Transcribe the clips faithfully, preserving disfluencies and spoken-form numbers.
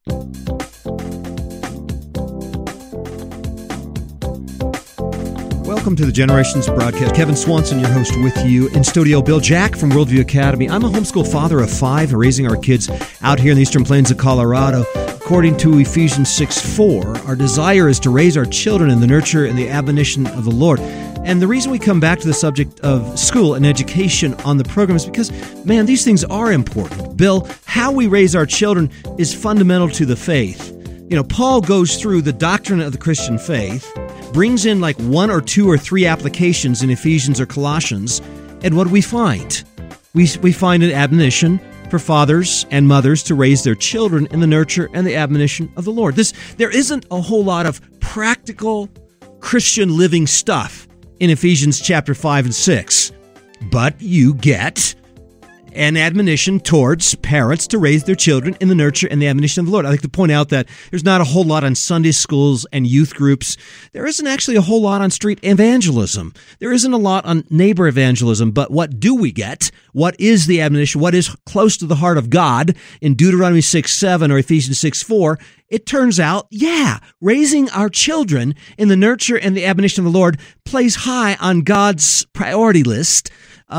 Welcome to the Generations broadcast. Kevin Swanson, your host, with you in studio. Bill Jack from Worldview Academy. I'm a homeschool father of five, raising our kids out here in the eastern plains of Colorado. According to Ephesians six four, our desire is to raise our children in the nurture and the admonition of the Lord. And the reason we come back to the subject of school and education on the program is because, man, these things are important. Bill, how we raise our children is fundamental to the faith. You know, Paul goes through the doctrine of the Christian faith, brings in like one or two or three applications in Ephesians or Colossians, and what do we find? We, we find an admonition for fathers and mothers to raise their children in the nurture and the admonition of the Lord. This, there isn't a whole lot of practical Christian living stuff in Ephesians chapter five and six, but you get an admonition towards parents to raise their children in the nurture and the admonition of the Lord. I'd like to point out that there's not a whole lot on Sunday schools and youth groups. There isn't actually a whole lot on street evangelism. There isn't a lot on neighbor evangelism. But what do we get? What is the admonition? What is close to the heart of God in Deuteronomy six seven or Ephesians six four? It turns out, yeah, raising our children in the nurture and the admonition of the Lord plays high on God's priority list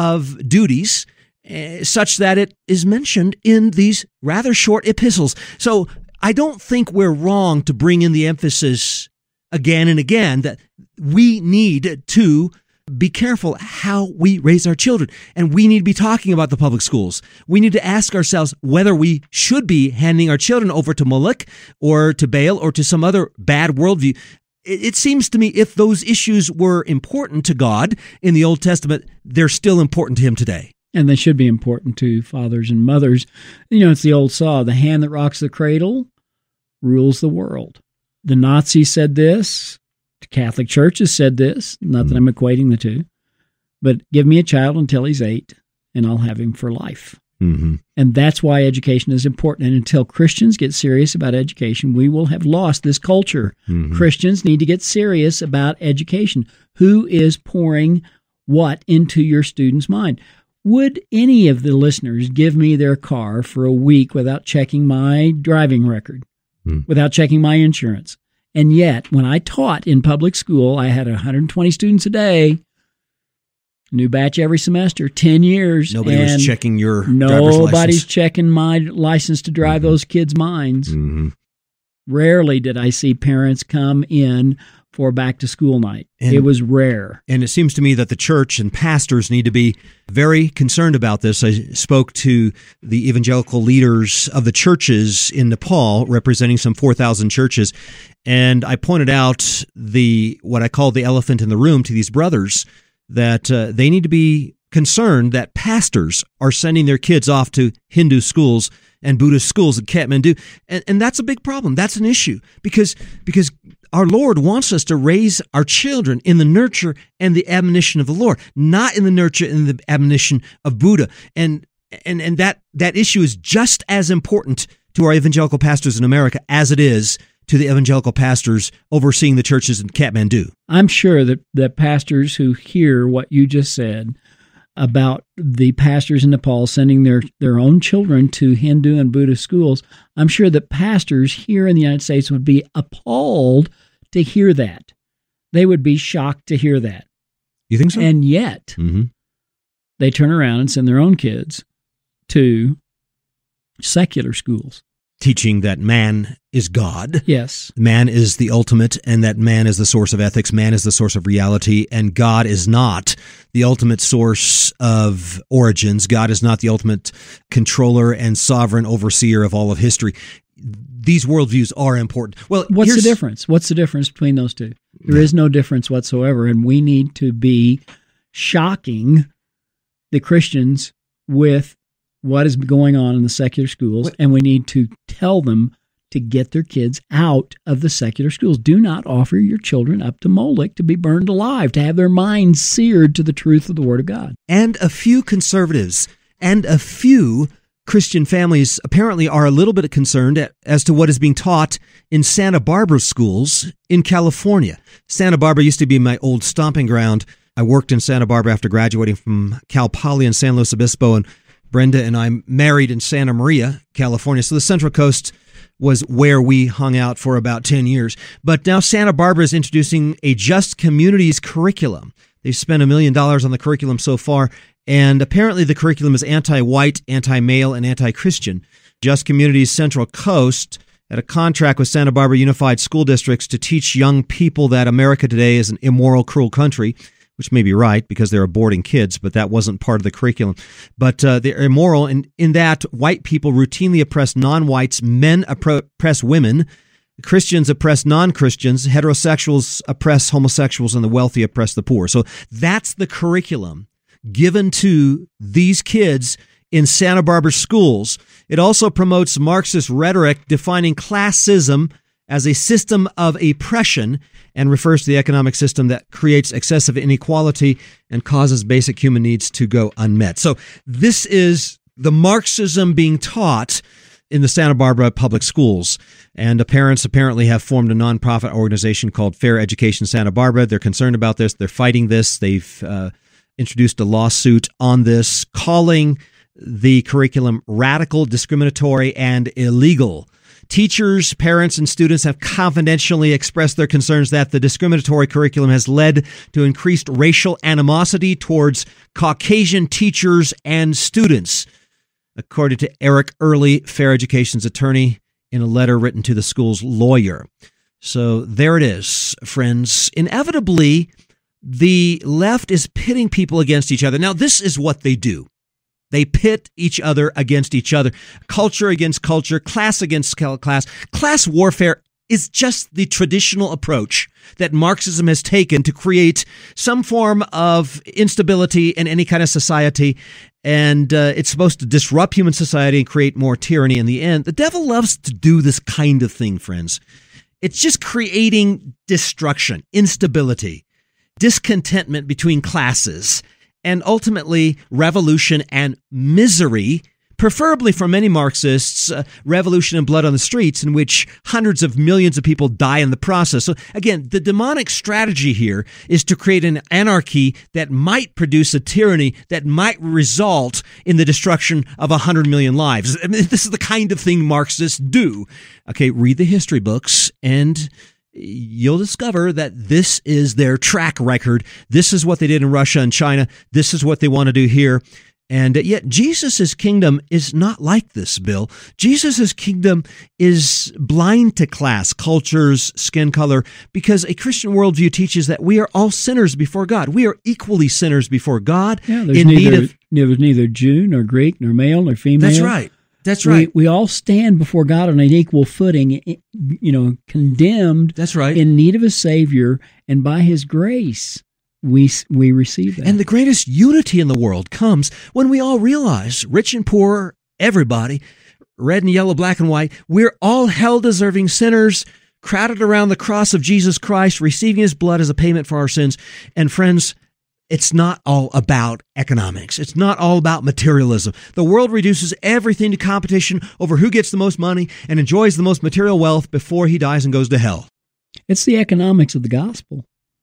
of duties, Uh, such that it is mentioned in these rather short epistles. So I don't think we're wrong to bring in the emphasis again and again that we need to be careful how we raise our children. And we need to be talking about the public schools. We need to ask ourselves whether we should be handing our children over to Moloch or to Baal or to some other bad worldview. It seems to me if those issues were important to God in the Old Testament, they're still important to Him today. And they should be important to fathers and mothers. You know, it's the old saw, the hand that rocks the cradle rules the world. The Nazis said this. The Catholic Church has said this. Not that I'm equating the two. But give me a child until he's eight, and I'll have him for life. Mm-hmm. And that's why education is important. And until Christians get serious about education, we will have lost this culture. Mm-hmm. Christians need to get serious about education. Who is pouring what into your student's mind? Would any of the listeners give me their car for a week without checking my driving record, mm. without checking my insurance? And yet, when I taught in public school, I had one hundred twenty students a day, new batch every semester, ten years. Nobody was checking your driver's license. Nobody's checking my license to drive mm-hmm. those kids' minds. Mm-hmm. Rarely did I see parents come in for back-to-school night. And, it was rare. And it seems to me that the church and pastors need to be very concerned about this. I spoke to the evangelical leaders of the churches in Nepal, representing some four thousand churches, and I pointed out the what I call the elephant in the room to these brothers, that uh, they need to be concerned that pastors are sending their kids off to Hindu schools and Buddhist schools in Kathmandu. And, and that's a big problem. That's an issue because because our Lord wants us to raise our children in the nurture and the admonition of the Lord, not in the nurture and the admonition of Buddha. And and and that, that issue is just as important to our evangelical pastors in America as it is to the evangelical pastors overseeing the churches in Kathmandu. I'm sure that, that pastors who hear what you just said about the pastors in Nepal sending their, their own children to Hindu and Buddhist schools, I'm sure that pastors here in the United States would be appalled to hear that. They would be shocked to hear that. You think so? And yet, mm-hmm. they turn around and send their own kids to secular schools. Teaching that man is God. Yes. Man is the ultimate, and that man is the source of ethics. Man is the source of reality, and God is not the ultimate source of origins. God is not the ultimate controller and sovereign overseer of all of history. These worldviews are important. Well, what's the difference? What's the difference between those two? There yeah. is no difference whatsoever, and we need to be shocking the Christians with what is going on in the secular schools, what? And we need to tell them to get their kids out of the secular schools. Do not offer your children up to Moloch to be burned alive, to have their minds seared to the truth of the Word of God. And a few conservatives and a few Christian families apparently are a little bit concerned as to what is being taught in Santa Barbara schools in California. Santa Barbara used to be my old stomping ground. I worked in Santa Barbara after graduating from Cal Poly in San Luis Obispo, and Brenda and I married in Santa Maria, California. So the Central Coast was where we hung out for about ten years. But now Santa Barbara is introducing a Just Communities curriculum. They've spent a million dollars on the curriculum so far, and apparently the curriculum is anti-white, anti-male, and anti-Christian. Just Communities Central Coast had a contract with Santa Barbara Unified School Districts to teach young people that America today is an immoral, cruel country, which may be right because they're aborting kids, but that wasn't part of the curriculum. But uh, they're immoral, and in that white people routinely oppress non-whites, men oppress women, Christians oppress non-Christians, heterosexuals oppress homosexuals, and the wealthy oppress the poor. So that's the curriculum given to these kids in Santa Barbara schools. It also promotes Marxist rhetoric defining classism as a system of oppression and refers to the economic system that creates excessive inequality and causes basic human needs to go unmet. So this is the Marxism being taught in the Santa Barbara public schools. And the parents apparently have formed a nonprofit organization called Fair Education Santa Barbara. They're concerned about this. They're fighting this. They've uh, introduced a lawsuit on this, calling the curriculum radical, discriminatory, and illegal. Teachers, parents, and students have confidentially expressed their concerns that the discriminatory curriculum has led to increased racial animosity towards Caucasian teachers and students, according to Eric Early, Fair Education's attorney, in a letter written to the school's lawyer. So there it is, friends. Inevitably, the left is pitting people against each other. Now, this is what they do. They pit each other against each other. Culture against culture, class against class. Class warfare is just the traditional approach that Marxism has taken to create some form of instability in any kind of society. And uh, it's supposed to disrupt human society and create more tyranny in the end. The devil loves to do this kind of thing, friends. It's just creating destruction, instability, discontentment between classes, and ultimately revolution and misery, preferably for many Marxists, uh, revolution and blood on the streets in which hundreds of millions of people die in the process. So again, the demonic strategy here is to create an anarchy that might produce a tyranny that might result in the destruction of one hundred million lives. I mean, this is the kind of thing Marxists do. Okay, read the history books and you'll discover that this is their track record. This is what they did in Russia and China. This is what they want to do here. And yet Jesus' kingdom is not like this, Bill. Jesus' kingdom is blind to class, cultures, skin color, because a Christian worldview teaches that we are all sinners before God. We are equally sinners before God. Yeah, there's, in neither, need of, there's neither Jew, nor Greek, nor male, nor female. That's right. That's right. We, we all stand before God on an equal footing, you know, condemned. That's right. In need of a Savior, and by His grace, we we receive that. And the greatest unity in the world comes when we all realize, rich and poor, everybody, red and yellow, black and white, we're all hell-deserving sinners, crowded around the cross of Jesus Christ, receiving His blood as a payment for our sins. And friends, it's not all about economics. It's not all about materialism. The world reduces everything to competition over who gets the most money and enjoys the most material wealth before he dies and goes to hell. It's the economics of the gospel.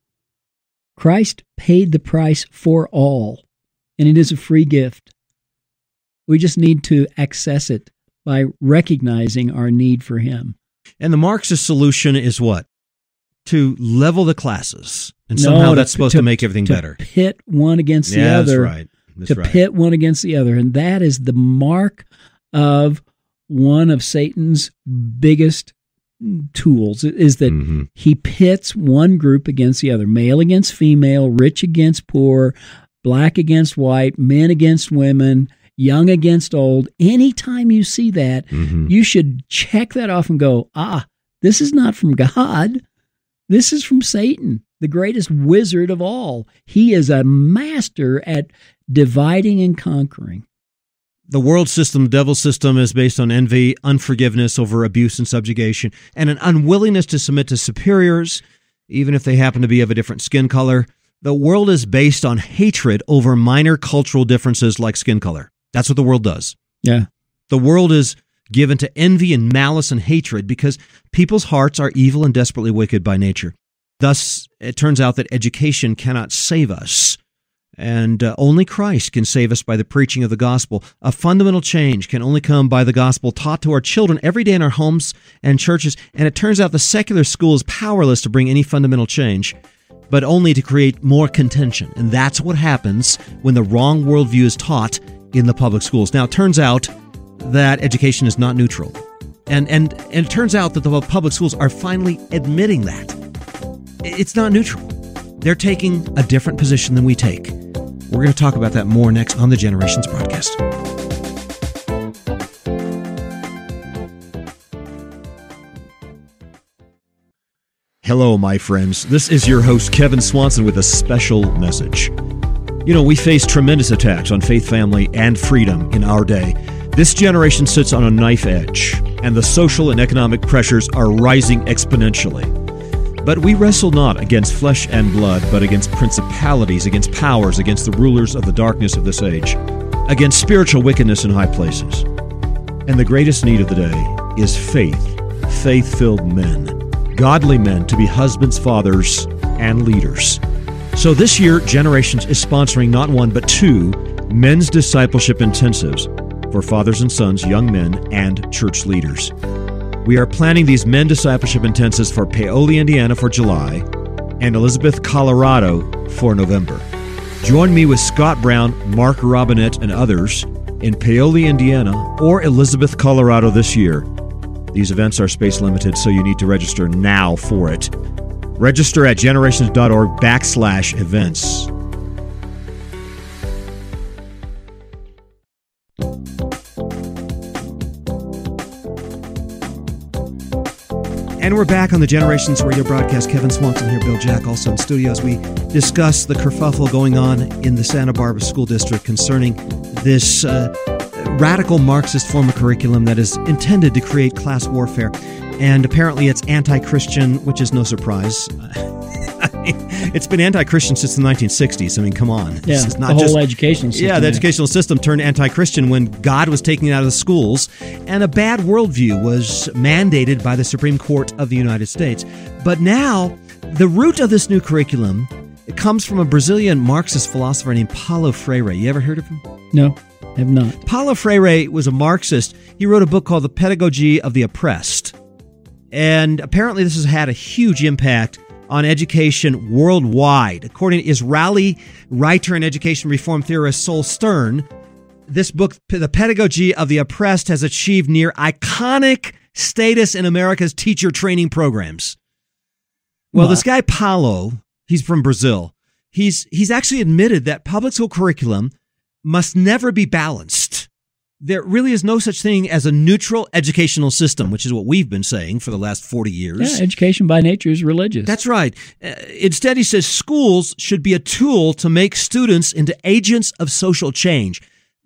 Christ paid the price for all, and it is a free gift. We just need to access it by recognizing our need for Him. And the Marxist solution is what? To level the classes. And somehow no, that's supposed to, to make everything to better. Pit one against the yeah, other. That's right. That's to right. pit one against the other. And that is the mark of one of Satan's biggest tools, is that mm-hmm. he pits one group against the other. Male against female, rich against poor, black against white, men against women, young against old. Anytime you see that, mm-hmm. you should check that off and go, ah, this is not from God. This is from Satan, the greatest wizard of all. He is a master at dividing and conquering. The world system, the devil system, is based on envy, unforgiveness over abuse and subjugation, and an unwillingness to submit to superiors, even if they happen to be of a different skin color. The world is based on hatred over minor cultural differences like skin color. That's what the world does. Yeah. The world is given to envy and malice and hatred because people's hearts are evil and desperately wicked by nature. Thus, it turns out that education cannot save us. And uh, only Christ can save us by the preaching of the gospel. A fundamental change can only come by the gospel taught to our children every day in our homes and churches. And it turns out the secular school is powerless to bring any fundamental change, but only to create more contention. And that's what happens when the wrong worldview is taught in the public schools. Now, it turns out that education is not neutral. And, and, and it turns out that the public schools are finally admitting that. It's not neutral. They're taking a different position than we take. We're going to talk about that more next on the Generations broadcast. Hello, my friends. This is your host, Kevin Swanson, with a special message. You know, we face tremendous attacks on faith, family, and freedom in our day. This generation sits on a knife edge, and the social and economic pressures are rising exponentially. But we wrestle not against flesh and blood, but against principalities, against powers, against the rulers of the darkness of this age, against spiritual wickedness in high places. And the greatest need of the day is faith, faith-filled men, godly men to be husbands, fathers, and leaders. So this year, Generations is sponsoring not one, but two men's discipleship intensives for fathers and sons, young men, and church leaders. We are planning these men discipleship intensives for Paoli, Indiana for July and Elizabeth, Colorado for November. Join me with Scott Brown, Mark Robinette, and others in Paoli, Indiana or Elizabeth, Colorado this year. These events are space limited, so you need to register now for it. Register at generations.org backslash events. And we're back on the Generations radio broadcast. Kevin Swanson here, Bill Jack also in studio as we discuss the kerfuffle going on in the Santa Barbara School District concerning this uh, radical Marxist form of curriculum that is intended to create class warfare. And apparently it's anti-Christian, which is no surprise. I mean, it's been anti-Christian since the nineteen sixties. I mean, come on. Yeah, this is not the whole just, educational system. Yeah, the yeah. educational system turned anti-Christian when God was taken out of the schools, and a bad worldview was mandated by the Supreme Court of the United States. But now, the root of this new curriculum, it comes from a Brazilian Marxist philosopher named Paulo Freire. You ever heard of him? No, I have not. Paulo Freire was a Marxist. He wrote a book called The Pedagogy of the Oppressed. And apparently this has had a huge impact on education worldwide. According to Israeli writer and education reform theorist Sol Stern, this book, The Pedagogy of the Oppressed, has achieved near iconic status in America's teacher training programs. Well, What? this guy Paulo, he's from Brazil. He's he's actually admitted that public school curriculum must never be balanced. There really is no such thing as a neutral educational system, which is what we've been saying for the last forty years. Yeah, education by nature is religious. That's right. Uh, instead, he says schools should be a tool to make students into agents of social change.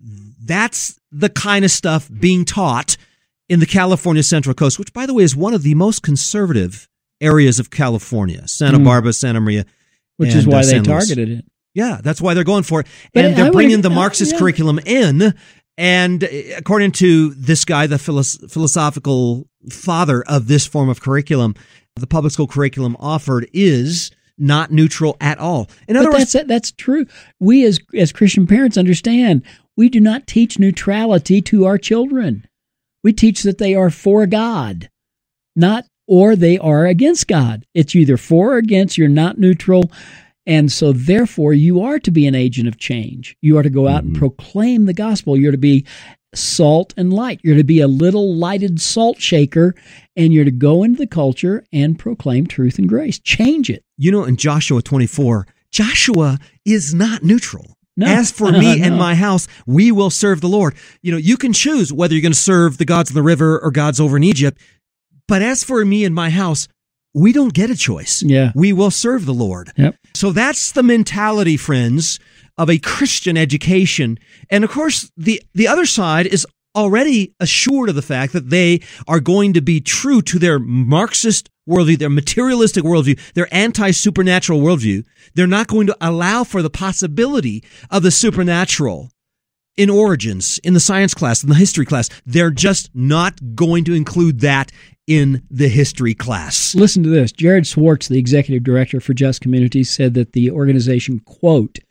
That's the kind of stuff being taught in the California Central Coast, which, by the way, is one of the most conservative areas of California, Santa Mm. Barbara, Santa Maria, Which and, is why uh, they San Luis. targeted it. Yeah, that's why they're going for it. But And I they're would- bringing the uh, Marxist yeah. curriculum in. And according to this guy, the philosoph- philosophical father of this form of curriculum, the public school curriculum offered is not neutral at all. In other But words, that's that's true. We as as Christian parents understand we do not teach neutrality to our children. We teach that they are for God, not or they are against God. It's either for or against. You're not neutral. And so, therefore, you are to be an agent of change. You are to go out Mm-hmm. and proclaim the gospel. You're to be salt and light. You're to be a little lighted salt shaker, and you're to go into the culture and proclaim truth and grace. Change it. you know, in Joshua twenty-four, Joshua is not neutral. No. As for me No. and my house, we will serve the Lord. You know, you can choose whether you're going to serve the gods in the river or gods over in Egypt. But as for me and my house, we don't get a choice. Yeah. We will serve the Lord. Yep. So that's the mentality, friends, of a Christian education. And of course, the, the other side is already assured of the fact that they are going to be true to their Marxist worldview, their materialistic worldview, their anti-supernatural worldview. They're not going to allow for the possibility of the supernatural in origins, in the science class, in the history class. They're just not going to include that in the history class. Listen to this. Jared Swartz, the executive director for Just Communities, said that the organization, quote,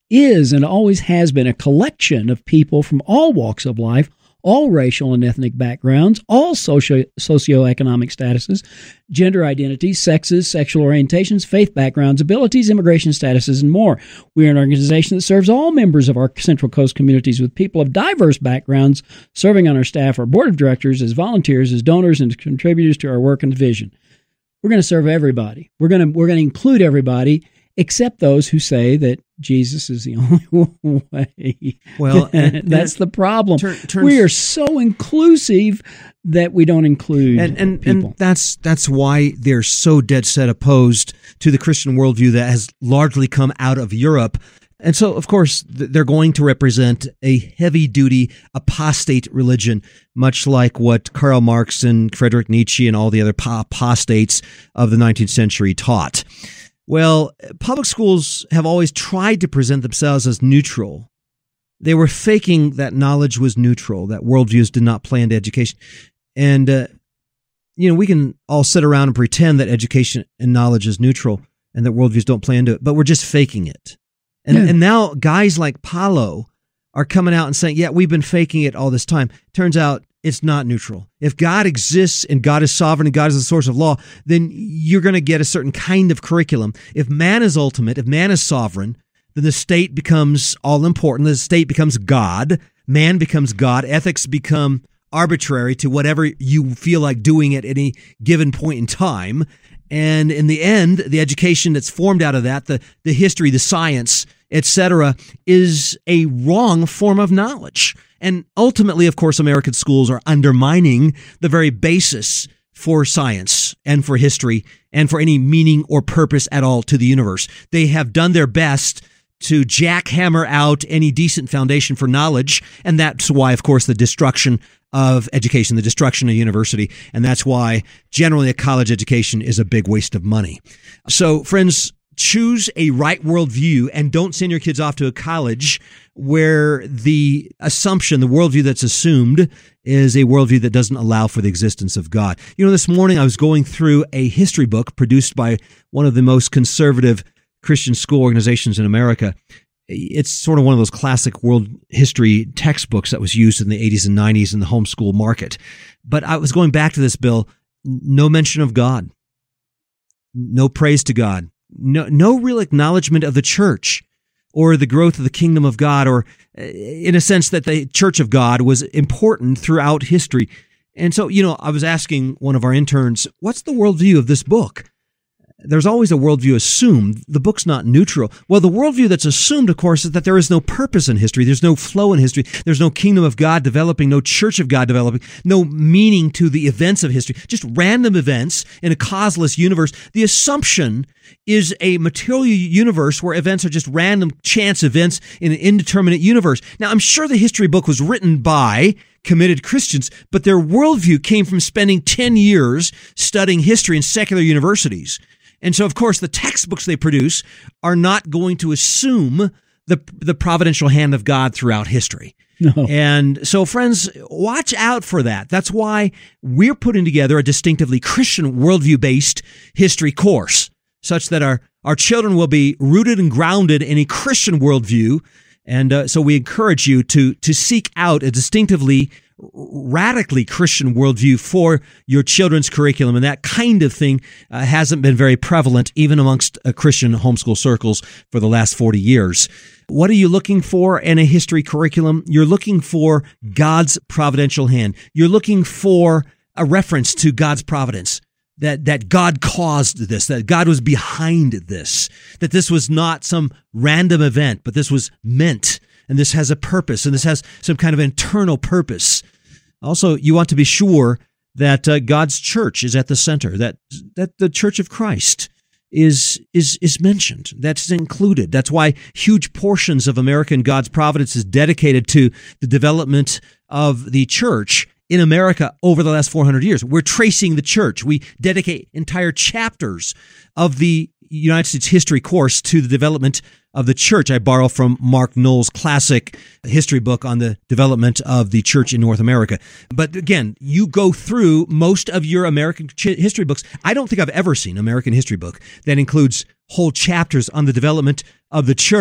is and always has been a collection of people from all walks of life, all racial and ethnic backgrounds, all socio socioeconomic statuses, gender identities, sexes, sexual orientations, faith backgrounds, abilities, immigration statuses, and more. We are an organization that serves all members of our Central Coast communities with people of diverse backgrounds serving on our staff, our board of directors, as volunteers, as donors, and as contributors to our work and vision. We're going to serve everybody. We're going to we're going to include everybody, except those who say that Jesus is the only way. Well, and, that's and the problem. Turn, turns, we are so inclusive that we don't include and, and, people. And that's that's why they're so dead set opposed to the Christian worldview that has largely come out of Europe. And so, of course, they're going to represent a heavy-duty apostate religion, much like what Karl Marx and Friedrich Nietzsche and all the other apostates of the nineteenth century taught. Well, public schools have always tried to present themselves as neutral. They were faking that knowledge was neutral, that worldviews did not play into education. And, uh, you know, we can all sit around and pretend that education and knowledge is neutral and that worldviews don't play into it, but we're just faking it. And, yeah. and now guys like Paulo are coming out and saying, yeah, we've been faking it all this time. Turns out it's not neutral. If God exists and God is sovereign and God is the source of law, then you're going to get a certain kind of curriculum. If man is ultimate, if man is sovereign, then the state becomes all important. The state becomes God. Man becomes God. Ethics become arbitrary to whatever you feel like doing at any given point in time. And in the end, the education that's formed out of that, the, the history, the science, et cetera, is a wrong form of knowledge. And ultimately, of course, American schools are undermining the very basis for science and for history and for any meaning or purpose at all to the universe. They have done their best to jackhammer out any decent foundation for knowledge, and that's why, of course, the destruction of education, the destruction of university, and that's why generally a college education is a big waste of money. So, friends, choose a right worldview and don't send your kids off to a college where the assumption, the worldview that's assumed is a worldview that doesn't allow for the existence of God. You know, this morning I was going through a history book produced by one of the most conservative Christian school organizations in America. It's sort of one of those classic world history textbooks that was used in the eighties and nineties in the homeschool market. But I was going back to this, Bill, no mention of God, no praise to God, no, no real acknowledgement of the church or the growth of the kingdom of God, or in a sense that the church of God was important throughout history. And so, you know, I was asking one of our interns, what's the worldview of this book? There's always a worldview assumed. The book's not neutral. Well, the worldview that's assumed, of course, is that there is no purpose in history. There's no flow in history. There's no kingdom of God developing, no church of God developing, no meaning to the events of history, just random events in a causeless universe. The assumption is a material universe where events are just random chance events in an indeterminate universe. Now, I'm sure the history book was written by committed Christians, but their worldview came from spending ten years studying history in secular universities. And so, of course, the textbooks they produce are not going to assume the the providential hand of God throughout history. No. And so, friends, watch out for that. That's why we're putting together a distinctively Christian worldview-based history course, such that our, our children will be rooted and grounded in a Christian worldview. And uh, so we encourage you to to seek out a distinctively radically Christian worldview for your children's curriculum, and that kind of thing uh, hasn't been very prevalent even amongst uh, Christian homeschool circles for the last forty years. What are you looking for in a history curriculum? You're looking for God's providential hand. You're looking for a reference to God's providence, that that God caused this, that God was behind this, that this was not some random event, but this was meant. And this has a purpose, and this has some kind of internal purpose. Also, you want to be sure that uh, God's church is at the center, that that the Church of Christ is is is mentioned. That's included. That's why huge portions of American God's providence is dedicated to the development of the church in America over the last four hundred years. We're tracing the church. We dedicate entire chapters of the United States history course to the development of the church. I borrow from Mark Knoll's classic history book on the development of the church in North America. But again, you go through most of your American history books. I don't think I've ever seen an American history book that includes whole chapters on the development of the church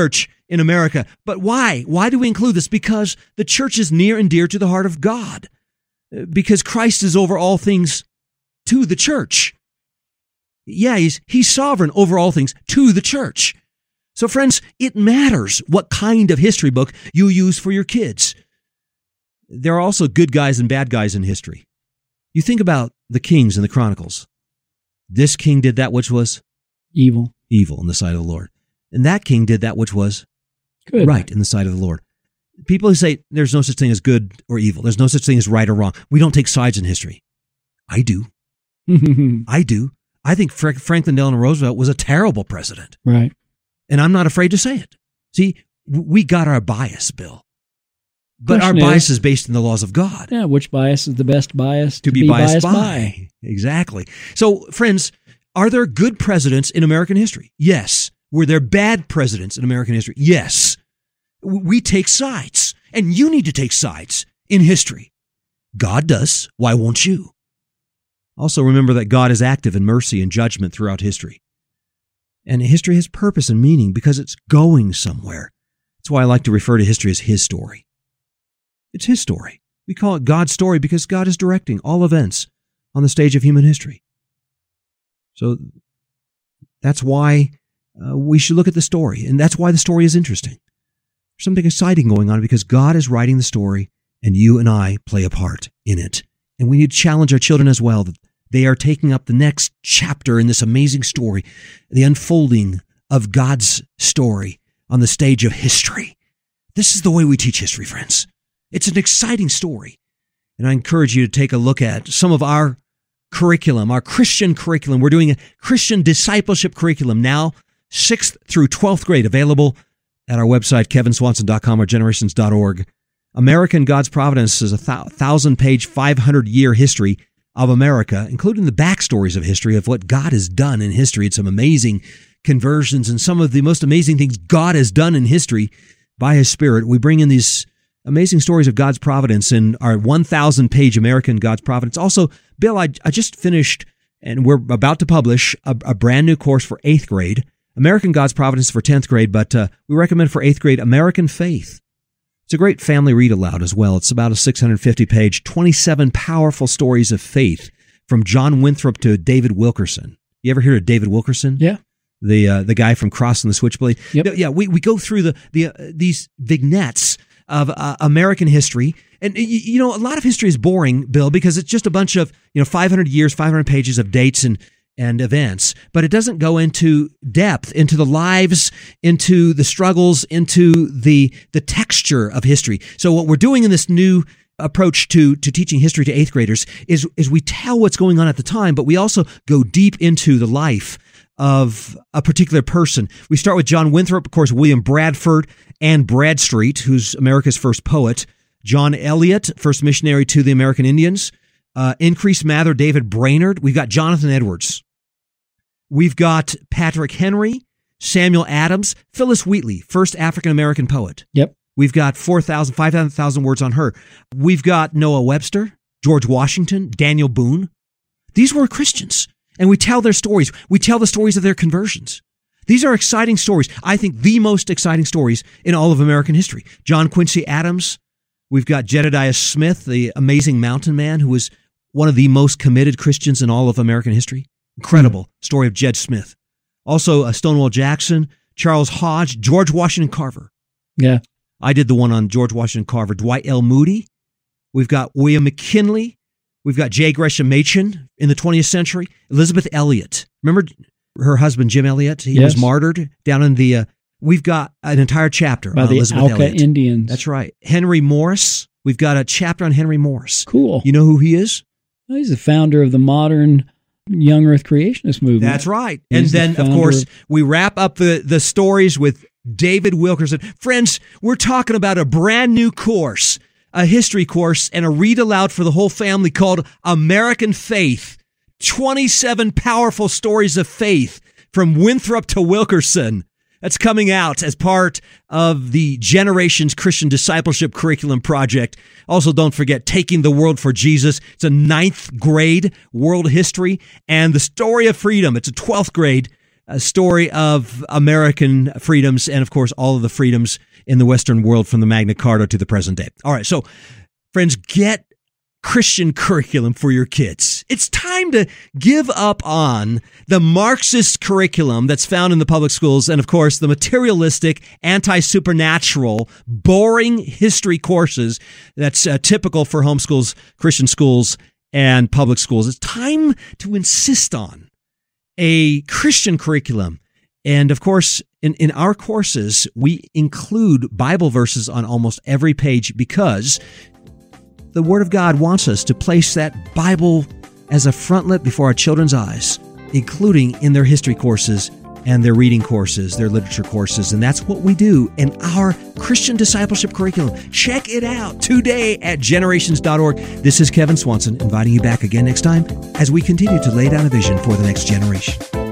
in America. But why? Why do we include this? Because the church is near and dear to the heart of God. Because Christ is over all things to the church. Yeah, he's, he's sovereign over all things to the church. So friends, it matters what kind of history book you use for your kids. There are also good guys and bad guys in history. You think about the kings in the Chronicles. This king did that which was evil, evil in the sight of the Lord. And that king did that which was good, right in the sight of the Lord. People who say there's no such thing as good or evil, there's no such thing as right or wrong. We don't take sides in history. I do. I do. I think Fra- Franklin Delano Roosevelt was a terrible president. Right. And I'm not afraid to say it. See, we got our bias, Bill. But Question our bias is, is based in the laws of God. Yeah, which bias is the best bias to, to be, be biased, biased by. by. Exactly. So, friends, are there good presidents in American history? Yes. Were there bad presidents in American history? Yes. We take sides, and you need to take sides in history. God does. Why won't you? Also, remember that God is active in mercy and judgment throughout history. And history has purpose and meaning because it's going somewhere. That's why I like to refer to history as His story. It's His story. We call it God's story because God is directing all events on the stage of human history. So that's why uh, we should look at the story, and that's why the story is interesting. There's something exciting going on because God is writing the story, and you and I play a part in it. And we need to challenge our children as well that they are taking up the next chapter in this amazing story, the unfolding of God's story on the stage of history. This is the way we teach history, friends. It's an exciting story. And I encourage you to take a look at some of our curriculum, our Christian curriculum. We're doing a Christian discipleship curriculum now, sixth through twelfth grade, available at our website, kevin swanson dot com or generations dot org. American God's Providence is a thousand-page, five hundred year history of America, including the backstories of history of what God has done in history. It's some amazing conversions and some of the most amazing things God has done in history by His Spirit. We bring in these amazing stories of God's providence in our one thousand page American God's Providence. Also, Bill, I, I just finished, and we're about to publish a, a brand new course for eighth grade, American God's Providence for tenth grade, but uh, we recommend for eighth grade American Faith. It's a great family read aloud as well. It's about a six hundred fifty page, twenty-seven powerful stories of faith from John Winthrop to David Wilkerson. You ever hear of David Wilkerson? Yeah. The uh, the guy from Cross and the Switchblade. Yep. Yeah, we, we go through the the uh, these vignettes of uh, American history. And, you know, a lot of history is boring, Bill, because it's just a bunch of, you know, five hundred years, five hundred pages of dates and, and events. But it doesn't go into depth, into the lives, into the struggles, into the the texture of history. So what we're doing in this new approach to to teaching history to eighth graders is is we tell what's going on at the time, but we also go deep into the life of a particular person. We start with John Winthrop, of course, William Bradford, Anne Bradstreet, who's America's first poet, John Eliot, first missionary to the American Indians, uh, Increase Mather, David Brainerd. We've got Jonathan Edwards. We've got Patrick Henry, Samuel Adams, Phyllis Wheatley, first African-American poet. Yep. We've got four thousand, five thousand words on her. We've got Noah Webster, George Washington, Daniel Boone. These were Christians. And we tell their stories. We tell the stories of their conversions. These are exciting stories. I think the most exciting stories in all of American history. John Quincy Adams. We've got Jedediah Smith, the amazing mountain man who was one of the most committed Christians in all of American history. Incredible mm-hmm. story of Jed Smith. Also, uh, Stonewall Jackson, Charles Hodge, George Washington Carver. Yeah. I did the one on George Washington Carver. Dwight L. Moody. We've got William McKinley. We've got J. Gresham Machen in the twentieth century. Elizabeth Elliot. Remember her husband, Jim Elliot? He yes. was martyred down in the... Uh, we've got an entire chapter by on the Elizabeth Alka Elliot. Indians. That's right. Henry Morris. We've got a chapter on Henry Morris. Cool. You know who he is? Well, he's the founder of the modern young earth creationist movement. That's right. He's and the then, of course, of... we wrap up the, the stories with David Wilkerson. Friends, we're talking about a brand new course, a history course, and a read aloud for the whole family called American Faith. twenty-seven powerful stories of faith from Winthrop to Wilkerson. That's coming out as part of the Generations Christian Discipleship Curriculum Project. Also, don't forget Taking the World for Jesus. It's a ninth grade world history. And The Story of Freedom. It's a twelfth grade a story of American freedoms and, of course, all of the freedoms in the Western world from the Magna Carta to the present day. All right, so friends, get Christian curriculum for your kids. It's time to give up on the Marxist curriculum that's found in the public schools and, of course, the materialistic, anti-supernatural, boring history courses that's uh, typical for homeschools, Christian schools, and public schools. It's time to insist on a Christian curriculum. And, of course, in, in our courses, we include Bible verses on almost every page because the Word of God wants us to place that Bible as a frontlet before our children's eyes, including in their history courses and their reading courses, their literature courses. And that's what we do in our Christian discipleship curriculum. Check it out today at generations dot org. This is Kevin Swanson inviting you back again next time as we continue to lay down a vision for the next generation.